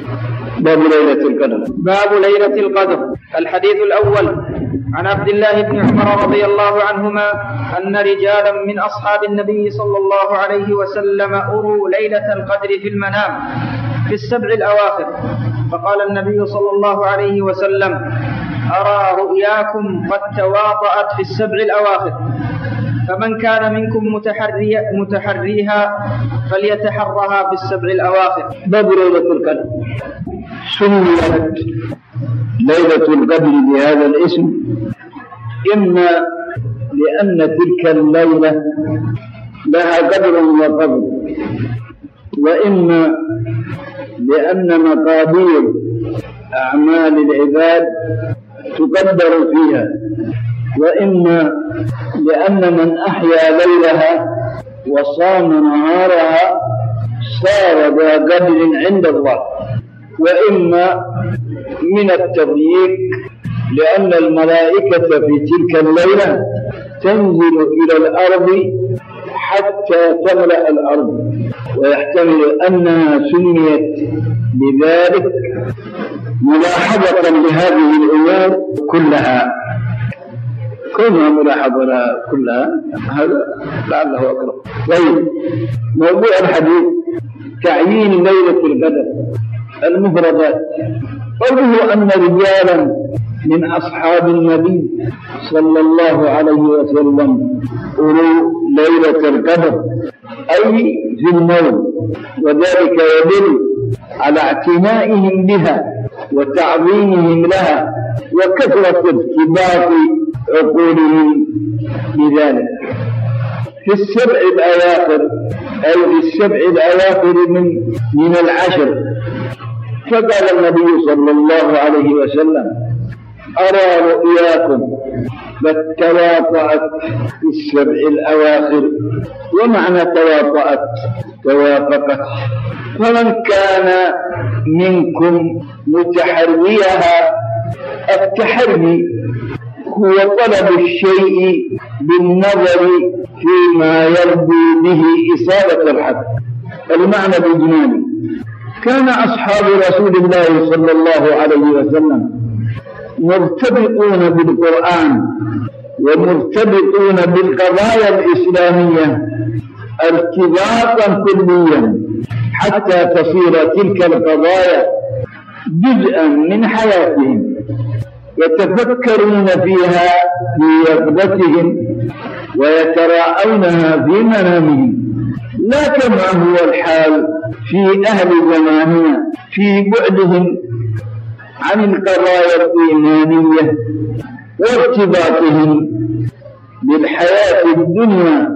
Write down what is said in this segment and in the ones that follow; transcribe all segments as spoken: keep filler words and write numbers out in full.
باب ليلة القدر. باب ليلة القدر. الحديث الأول عن عبد الله بن عمر رضي الله عنهما أن رجالا من أصحاب النبي صلى الله عليه وسلم أروا ليلة القدر في المنام في السبع الأواخر، فقال النبي صلى الله عليه وسلم: أرى رؤياكم قد تواطأت في السبع الأواخر، فمن كان منكم متحري متحريها فليتحرها في السبع الأواخر. باب ليلة القدر. سميت ليلة القدر بهذا الاسم إما لأن تلك الليلة لها قدر وقدر، وإما لأن مقادير أعمال العباد تقدر فيها، وإما لأن من أحيا ليلها وصام نهارها صار ذا قدر عند الله، وإما من التضييق لأن الملائكة في تلك الليلة تنزل إلى الأرض حتى تملأ الأرض، ويحتمل أنها سميت بذلك ملاحظة لهذه الأمور كلها. كونها ملاحظة كلها هذا لعله أقرب. طيب، موضوع الحديث تعيين ليلة القدر. المفردات: قوله أن رجالا من أصحاب النبي صلى الله عليه وسلم أروا ليلة القدر أي في النوم، وذلك يدل على اعتنائهم بها وتعظيمهم لها وكثرة ارتباط عقولهم بذلك. في السبع الأواخر أي في السبع الأواخر من, من العشر، فقال النبي صلى الله عليه وسلم: أرى رؤياكم قد تواطأت في السبع الأواخر. ومعنى تواطأت توافقت. فمن كان منكم متحريها، التحري هو طلب الشيء بالنظر فيما يرضي به إصابة الحق. المعنى الإجمالي: كان أصحاب رسول الله صلى الله عليه وسلم مرتبطون بالقرآن ومرتبطون بالقضايا الإسلامية ارتباطا كليا، حتى تصير تلك القضايا جزءا من حياتهم، يتفكرون فيها في يقظتهم ويتراءونها في منامهم، لا كما هو الحال في أهل زماننا في بعدهم عن القضايا الإيمانية وارتباطهم بالحياة الدنيا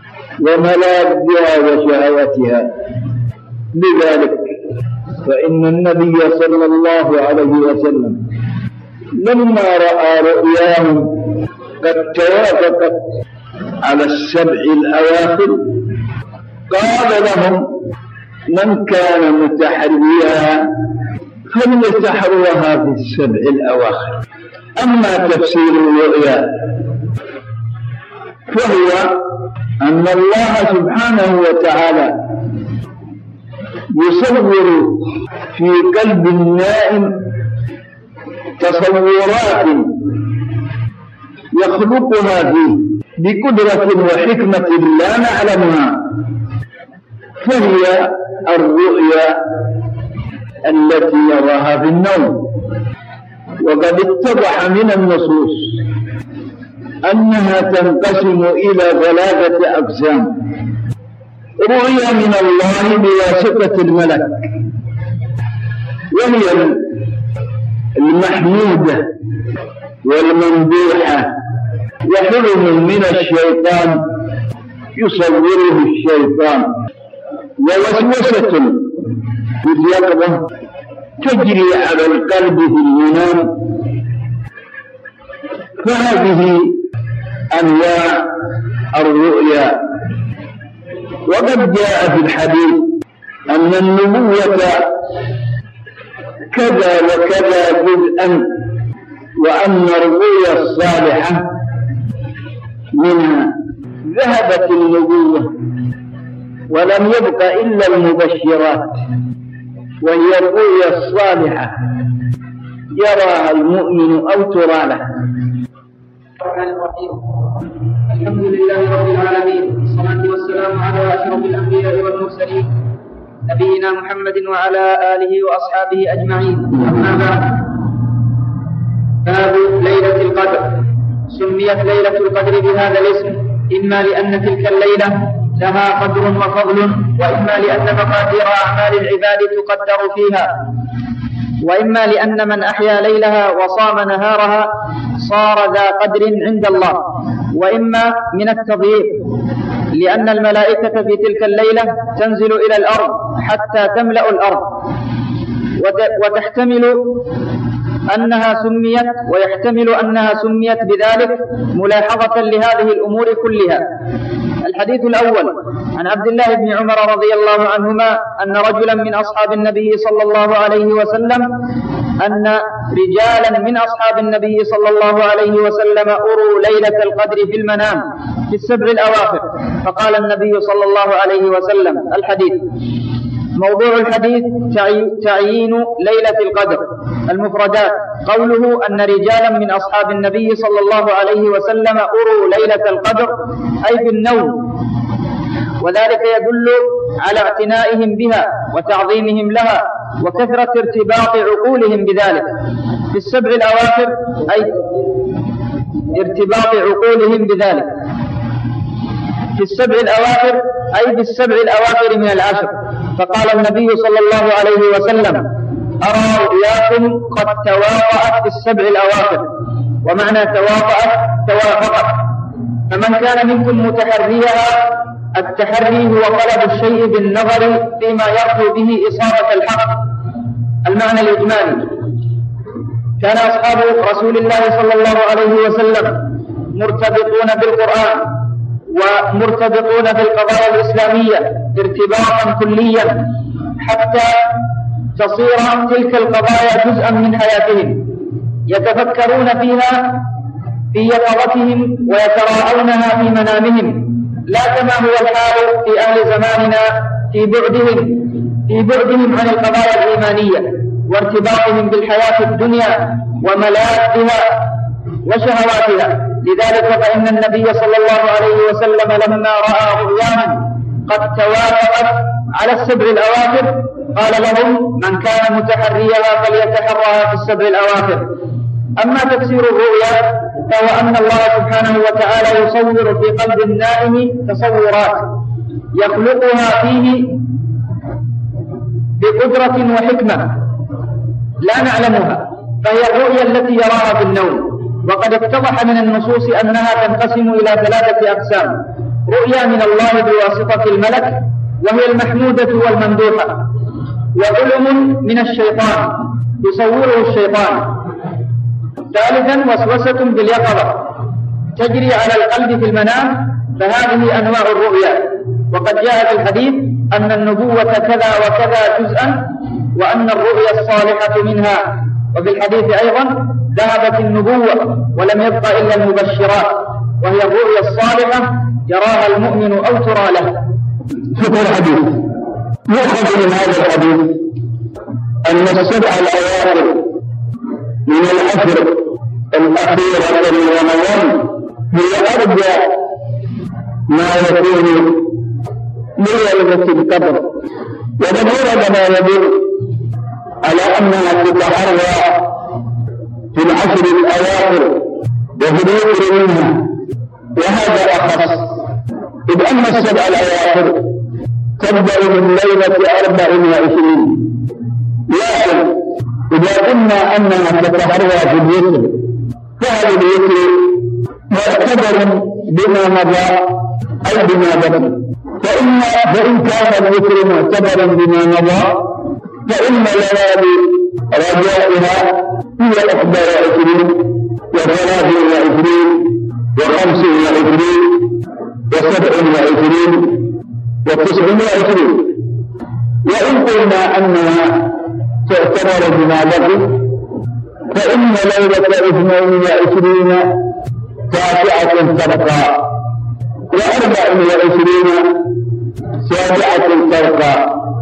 وملاذها وشهوتها. لذلك فإن النبي صلى الله عليه وسلم لما رأى رؤياهم قد توافقت على السبع الأواخر قال لهم: من كان متحريها فليتحرها في السبع الأواخر. أما تفسير الرؤيا فهو أن الله سبحانه وتعالى يصور في قلب النائم تصورات يخلقها فيه بقدرة وحكمة لا نعلمها، فهي الرؤيا التي يراها في النوم. وقد اتضح من النصوص أنها تنقسم إلى ثلاثة أقسام: رؤيا من الله بواسطة الملك، وهي المحمودة والممدوحة، وحلم من الشيطان يصوره الشيطان، ووسوسة في اليقظة تجري على القلب في المنام. فهذه أنواع الرؤيا. وقد جاء في الحديث أن النبوة كذا وكذا جزءا، وأن الرؤيا الصالحة منها. ذهبت النبوة ولم يبق إلا المبشرات، وهي الرؤيا الصالحة يراها المؤمن أو ترى له. الرحمن الرحيم. الحمد لله رب العالمين، والصلاة والسلام على أشرف الأنبياء والمرسلين نبينا محمد وعلى آله وأصحابه أجمعين. أما بعد، باب ليلة القدر. سميت ليلة القدر بهذا الاسم إما لأن تلك الليلة لها قدر وفضل، وإما لأن مقادير أعمال العباد تقدر فيها، وإما لأن من أحيا ليلها وصام نهارها صار ذا قدر عند الله، وإما من التضييق لأن الملائكة في تلك الليلة تنزل إلى الأرض حتى تملأ الأرض، وتحتمل أنها سميت ويحتمل أنها سميت بذلك ملاحظة لهذه الأمور كلها. الحديث الأول عن عبد الله بن عمر رضي الله عنهما أن رجلا من أصحاب النبي صلى الله عليه وسلم أن رجالا من أصحاب النبي صلى الله عليه وسلم أروا ليلة القدر في المنام في السبع الأواخر، فقال النبي صلى الله عليه وسلم. الحديث. موضوع الحديث تعيين ليلة القدر. المفردات: قوله أن رجالا من أصحاب النبي صلى الله عليه وسلم أروا ليلة القدر أي في النوم، وذلك يدل على اعتنائهم بها وتعظيمهم لها وكثرة ارتباط عقولهم بذلك. في السبع الأواخر أي ارتباط عقولهم بذلك في السبع الأواخر أي في السبع الأواخر من العشر. فقال النبي صلى الله عليه وسلم: أرى رؤياكم قد تواطأت في السبع الأواخر. ومعنى تواطأت توافقت. فمن كان منكم متحريها، التحري هو طلب الشيء بالنظر فيما يرجو به إصابة الحق. المعنى الإجمالي: كان أصحاب رسول الله صلى الله عليه وسلم مرتبطون بالقرآن ومرتبطون بالقضايا الإسلامية ارتباطا كليا حتى تصير تلك القضايا جزءا من حياتهم، يتفكرون فيها في يقظتهم ويتراءونها في منامهم، لا كما هو الحال في أهل زماننا في بعدهم في بعدهم عن القضايا الإيمانية وارتباطهم بالحياة الدنيا وملاذها وشهواتها. لذلك فإن النبي صلى الله عليه وسلم لما رأى رؤياهم قد توافقت على السبع الأواخر قال لهم: من كان متحريها فليتحرها في السبع الأواخر. أما تفسير الرؤيا فهو أن الله سبحانه وتعالى يصور في قلب النائم تصورات يخلقها فيه بقدرة وحكمة لا نعلمها، فهي الرؤيا التي يراها في النوم. وقد اتضح من النصوص أنها تنقسم إلى ثلاثة أقسام: رؤيا من الله بواسطة الملك وهي المحمودة والممدوحة، وعلم من الشيطان يصوره الشيطان، ثالثا وسوسة باليقظة تجري على القلب في المنام، فهذه أنواع الرؤيا. وقد جاء في الحديث أن النبوة كذا وكذا جزءا، وأن الرؤيا الصالحة منها. وفي الحديث أيضا: ذهبت النبوة ولم يبق إلا المبشرات، وهي الرؤيا الصالحة يراها المؤمن أو ترى له. فقه الحديث. يؤخذ من هذا الحديث أن السبع الأواخر من العشر الأخيرة من رمضان هي أرجى ما يكون ليلة القدر، وقد ورد ما يدل على أنها تتحرى في العشر الأواخر وفي الوتر منها، وهذا أخص، إذ أن السبع الأواخر تبدأ من ليلة أربع وعشرين، لكن إذا قلنا أنها تتحرى في الوتر فهذا الوتر معتبر بما مضى أي بما بقي، فإن فإن كان الوتر معتبرا بما مضى فإن ليالي رجائها هي إحدى وعشرين وثلاث وعشرين وخمس وعشرين وسبع وعشرين وتسع وعشرين. وإن قلنا أنها تعتبر بما بقي فإن ليلة اثنين وعشرين تاسعة تبقى، وأربع وعشرين سابعة تبقى،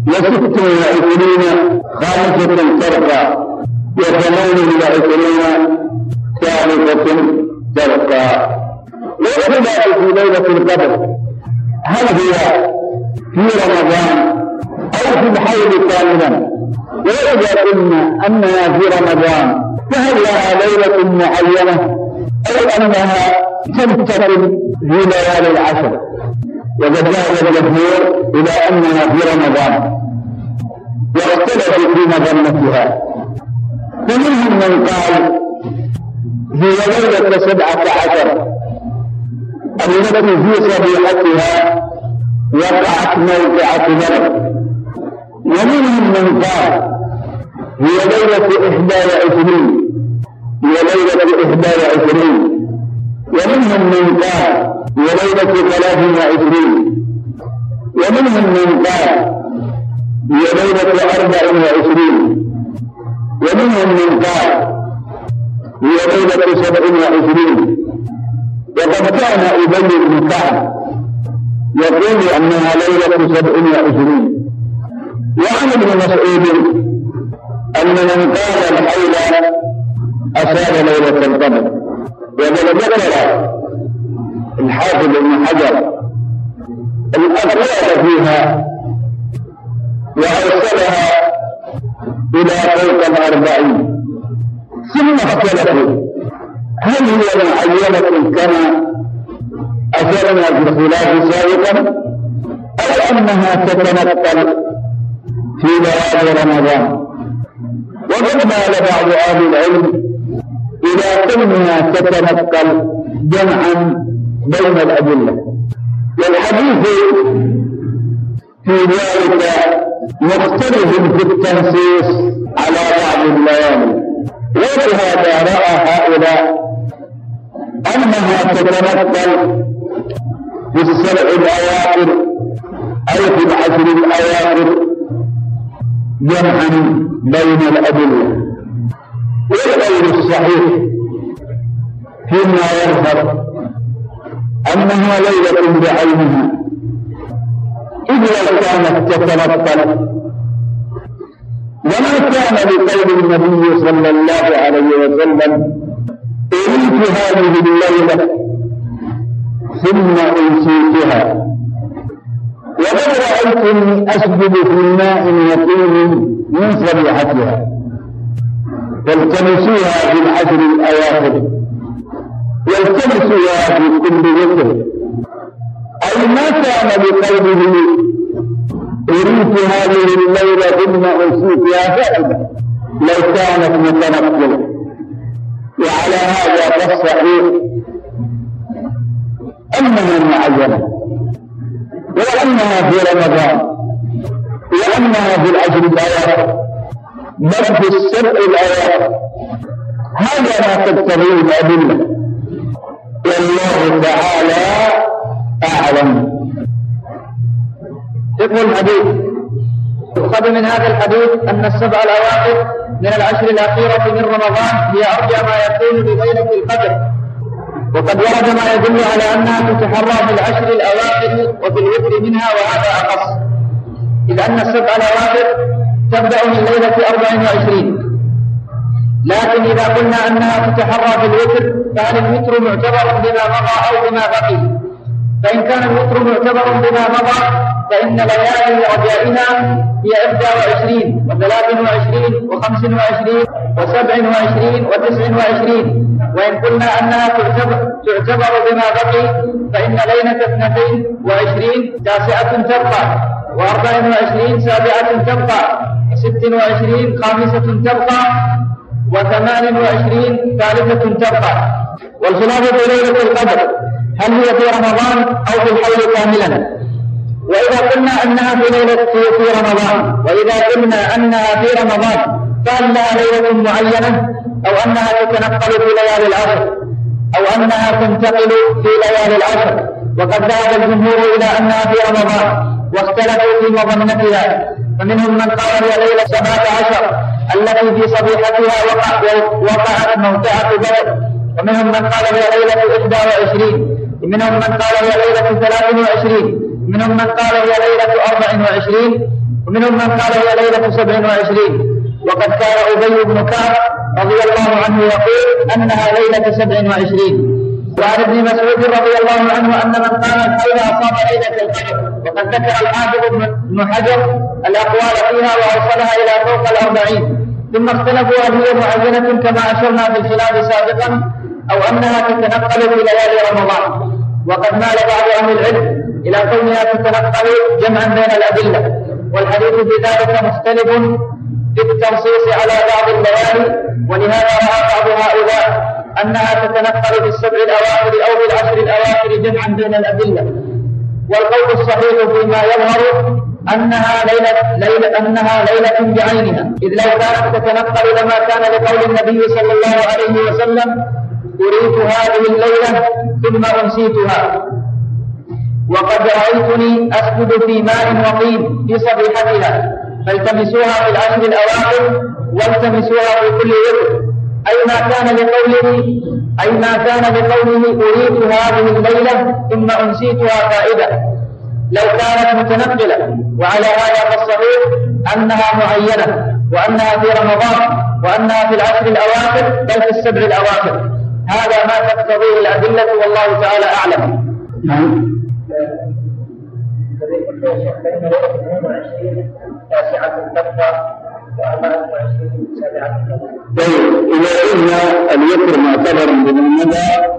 وست وعشرين خامسة ترقى، وثمان وعشرين ثالثة ترقى. والاختلاف في ليلة القدر هل هي في رمضان أو في الحول كاملا؟ وإذا قلنا أنها في رمضان فهل لها ليلة معينة أو أنها تنتقل في ليالي العشر؟ وقد ذهب الجمهور إلى أنها في رمضان واختلفوا في مظنتها، فمنهم من قال هي ليلة سبعة عشر التي في صبيحتها وقعت موقعة بدر، ومنهم من قال هي ليلة إحدى وعشرين هي ليلة إحدى وعشرين ومنهم من قال هي ليلة ثلاث وعشرين ومنهم من قال هي ليلة أربع وعشرين ومنهم من قال هي ليلة سبع وعشرين. وقد كان أبي بن كعب يقول أنها ليلة سبع وعشرين. وعن ابن مسعود أن من قال الحول أصاب ليلة القدر. وقد ذكر الحافظ ابن حجر الأقوال فيها وأرسلها إلى فوق الأربعين، ثم اختلفوا هل هي معينة كما أثرنا في الخلاف سابقا أو أنها تتنقل في ليالي رمضان؟ وقد مال بعض أهل العلم إلى كونها تتنقل جمعا بين الأدلة، والحديث في ذلك مختلف في التنصيص على بعض الليالي. ولهذا رأى هؤلاء أنها تتنقل في السبع الأواخر أو في العشر الأواخر جمعا بين الأدلة. والقول الصحيح فيما يظهر أنها ليلة بعينها، إذ لو كانت تتنقل وما كان لقول النبي صلى الله عليه وسلم أريت هذه الليلة ثم أنسيتها، وقد رأيتني أسجد في ماء يقين من صبيحتها، فالتمسوها في العشر الأواخر والتمسوها في كل وتر، أي ما كان بقوله أريد هذه الليلة ثم أنسيتها فائدة لو كانت متنقلة. وعلى هذا فالصحيح أنها معينة وأنها في رمضان وأنها في العشر الأواخر بل في السبع الأواخر. هذا ما تقتضيه الأدلة، والله تعالى أعلم. فقه الحديث. يؤخذ من هذا الحديث أن السبع الأواخر من العشر الأخيرة من رمضان هي أرجى ما يكون بليلة القدر، وقد ورد ما يدل على أنها تتحرى في العشر الأواخر وفي الوتر منها، وهذا أخص، إذ أن السبع الأواخر تبدأ من ليلة أربع وعشرين. لكن إذا قلنا أنها تتحرى في الوتر فهل الوتر معتبر بما مضى أو بما بقي؟ فإن كان الوتر معتبر بما مضى فإن ليالي رجائنا هي إحدى وعشرين وثلاث وعشرين وخمس وعشرين وسبع وعشرين وتسع وعشرين. وإن قلنا أنها تعتبر, تعتبر بما بقي فإن ليلة اثنتين وعشرين تاسعة تبقى، وأربع وعشرين سابعة تبقى، وست وعشرين خامسة تبقى، وثمان وعشرين ثالثة تبقى. والخلاف في ليلة القدر هل هي في رمضان أو في الحول كاملا؟ وإذا قلنا أنها في ليلة في رمضان وإذا قلنا أنها في رمضان فهل لها ليلة معينة أو أنها تتنقل في ليالي العشر أو أنها تنتقل في ليالي العشر؟ وقد ذهب الجمهور إلى أنها في رمضان واختلفوا في مظنتها، فمنهم من قال هي ليلة سبعة عشر التي في صبيحتها وقع وقعت موقعة بدر، ومنهم من قال هي ليلة إحدى وعشرين، ومنهم من قال هي ليلة ثلاث وعشرين، منهم من قال هي ليلة أربع وعشرين، ومنهم من قال هي ليلة سبع وعشرين، وقد كان أبي بن كعب رضي الله عنه يقول أنها ليلة سبع وعشرين. وعن ابن مسعود رضي الله عنه أن من قام الحول أصاب ليلة القدر. وقد ذكر الحافظ ابن حجر الأقوال فيها وأوصلها إلى فوق الأربعين، ثم اختلفوا هل هي معينة كما أشرنا في الخلاف سابقا أو أنها تتنقل في ليالي رمضان. وقد مال بعض أهل العلم إلى كونها تتنقل جمعا بين الأدلة، والحديث في ذلك مختلف في التنصيص على بعض الليالي، ولهذا رأى بعض هؤلاء أنها تتنقل في السبع الأواخر أو في العشر الأواخر جمعا بين الأدلة. والقول الصحيح فيما يظهر أنها ليلة, ليلة, أنها ليلة بعينها، إذ لو كانت تتنقل لما كان لقول النبي صلى الله عليه وسلم أريت هذه الليلة ثم أنسيتها، وقد رأيتني أسجد في ماء وطين في صبيحتها، فالتمسوها في العشر الأواخر والتمسوها في كل وقت، أي ما كان لقوله أي ما كان لقوله أريت هذه الليلة ثم أنسيتها فائدة لو كانت متنقلة. وعلى هذا فالصحيح أنها معينة، وأنها في رمضان، وأنها في العشر الأواخر بل في السبع الأواخر. هذا ما تقتضيه الأدلة والله تعالى أعلم. إذا قلنا الوتر معتبر من المدى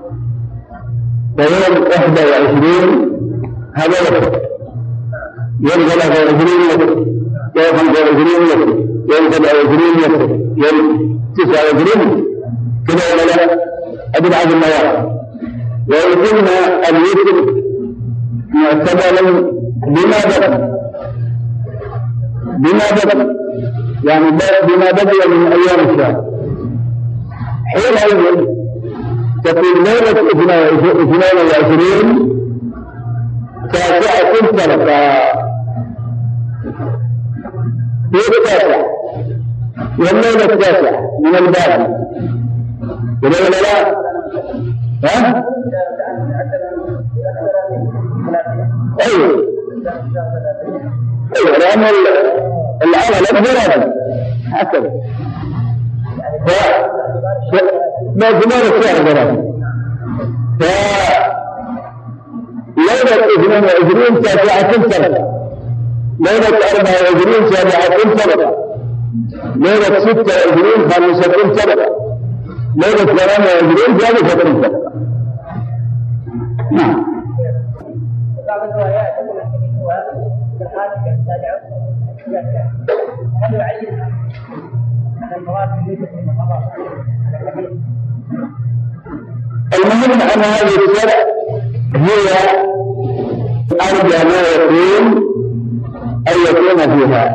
فيوم واحد وعشرين هذا وتر، يوم ثلاثة وعشرين وتر، يوم خمسة وعشرين وتر، يوم سبعة وعشرين وتر، يوم تسعة وعشرين كذا ولا لا؟ أدل عدد المواقع. ويكون الوتر معتبرا بما بدأ بما بدأ يعني بما بدأ من أيام الشهر. حينئذ تكون ليلة اثنين وعشرين تاسعة سنة في التاسع، والليلة التاسع من الباب ولا لا؟ ها؟ أيوه أيوه لأن العمل أكبر هكذا ما زمان الشهر ثلاثة. فليلة اثنين وعشرين تاسعة سنة، ليلة أربعة وعشرين سابعة سنة، ليلة ستة وعشرين خامسة سنة، ليلة ثلاثة وعشرين ثالثة سنة. نعم. بعض الروايات تقول أن هو الخامسة السابعة هل يعين أن المراد ليست من القضاء؟ المهم أن هذه السنة هي أرجى ما يكون أن يكون فيها،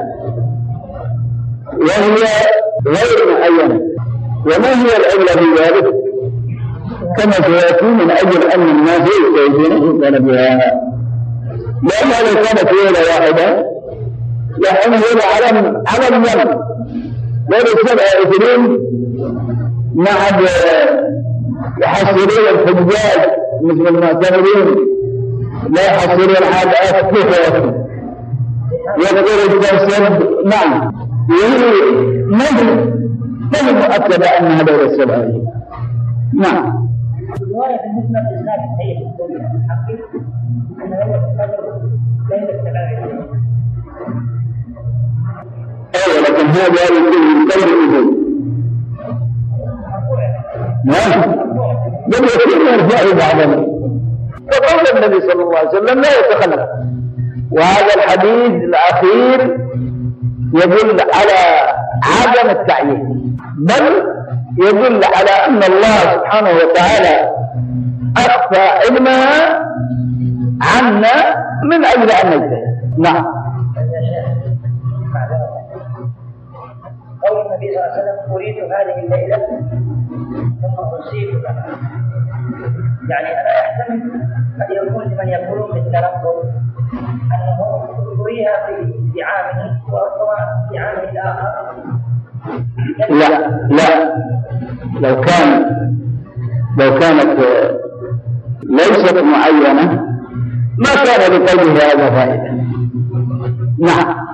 وهي غير معينة. وما هي العلة في ذلك؟ كما سيأتي من أجل أن الناس يستيقظون بها، لأنها لو كانت ليلة واحدة لأنه هو على على اليمن ليلة سبعة وعشرين ما عاد يحصلون الحجاج مثل المعتمرين، لا يحصلون الحاجات كيف يقول الجسد. نعم وهي ما مؤكدة أنها ليلة سبعة. نعم. الرواية بالنسبة للإسلام هي في الدنيا الحقيقة أن ليلة القدر ليلة سبعة وعشرين. أيوة لكن هذا يكون من قدر الإذن. نعم. بل يكون يرفعه بعضهم. فقول النبي صلى الله عليه وسلم لا يتخلف. وهذا الحديث الأخير يدل على عدم التعيين، بل يدل على أن الله سبحانه وتعالى أخفى علمها عنا من أجل أن نجتهد. نعم. قول النبي صلى الله عليه وسلم أريد هذه الليلة ثم أصيبها، يعني أنا يحتمل أن يكون لمن يقولون بالتنقل أنه يريها في عامه وربما في عامه الآخر. لا لا لو كان لو كانت ليست معينة ما كان لقلبه هذا فائدة. نعم.